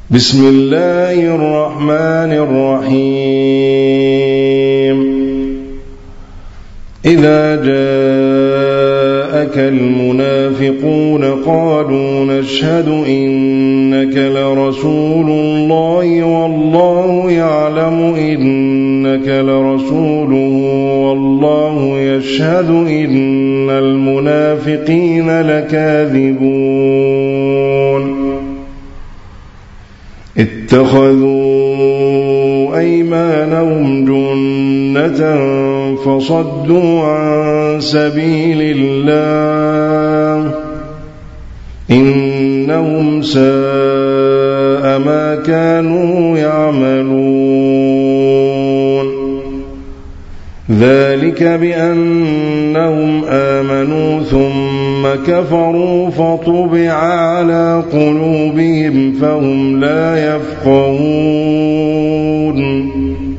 بسم الله الرحمن الرحيم إذا جاءك المنافقون قالوا نشهد إنك لرسول الله والله يعلم إنك لرسوله والله يشهد إن المنافقين لكاذبون اتخذوا أيمانهم جنة فصدوا عن سبيل الله إنهم ساء ما كانوا يعملون ذلك بأنهم آمنوا ثم كفروا فطبع على قلوبهم فهم لا يفقهون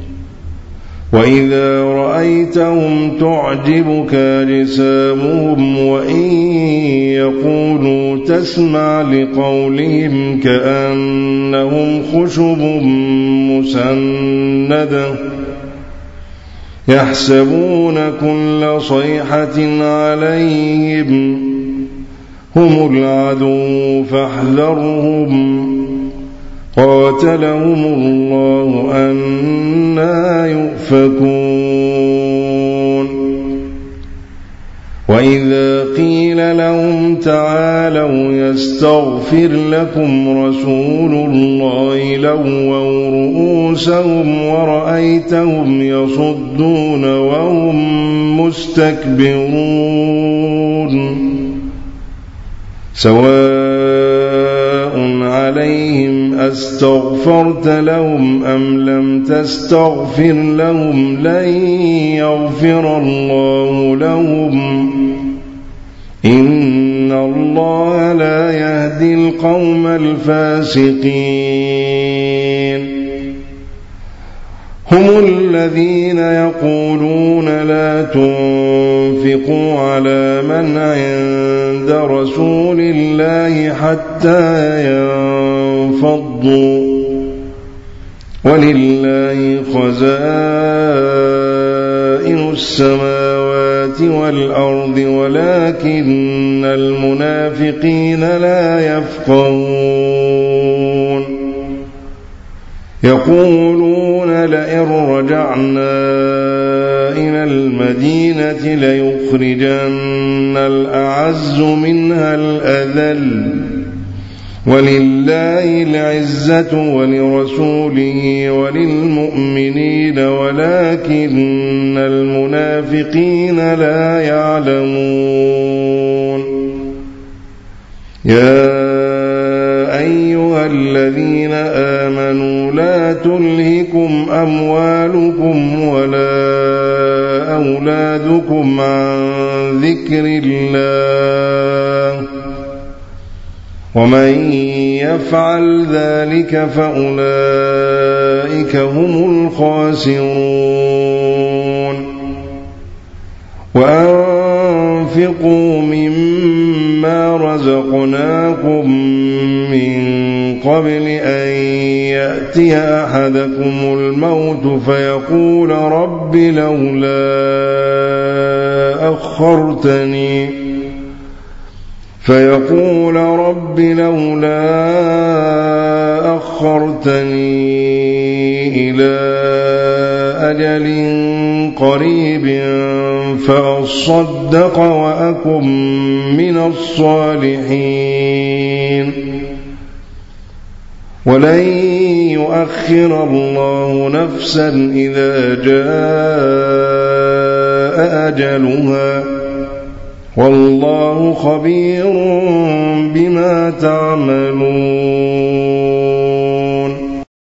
وإذا رأيتهم تعجبك أجسامهم وإن يقولوا تسمع لقولهم كأنهم خشب مسندة يحسبون كل صيحة عليهم هم العدو فاحذرهم قاتلهم الله أنى يؤفكون وإذا قيل لهم تعالوا يستغفر لكم رسول الله لووا رؤوسهم ورأيتهم يصدون وهم مستكبرون سواء عليهم أستغفرت لهم أم لم تستغفر لهم لن يغفر الله لهم إن الله لا يهدي القوم الفاسقين هم الذين يقولون لا تنفقوا على من عند رسول الله حتى ينفضوا ولله خزائن السماوات والأرض ولكن المنافقين لا يفقهون يقولون لئن رجعنا إلى المدينة ليخرجن الأعز منها الأذل ولله العزة ولرسوله وللمؤمنين ولكن المنافقين لا يعلمون يا أيها الذين آمنوا لا تلهكم أموالكم ولا أولادكم عن ذكر الله ومن يفعل ذلك فأولئك هم الخاسرون وأنفقوا مما رزقناكم من قبل أن يأتي أحدكم الموت فيقول رب لولا أخرتني إلى أجل قريب فأصدق وأكن من الصالحين ولن يؤخر الله نفسا إذا جاء أجلها والله خبير بما تعملون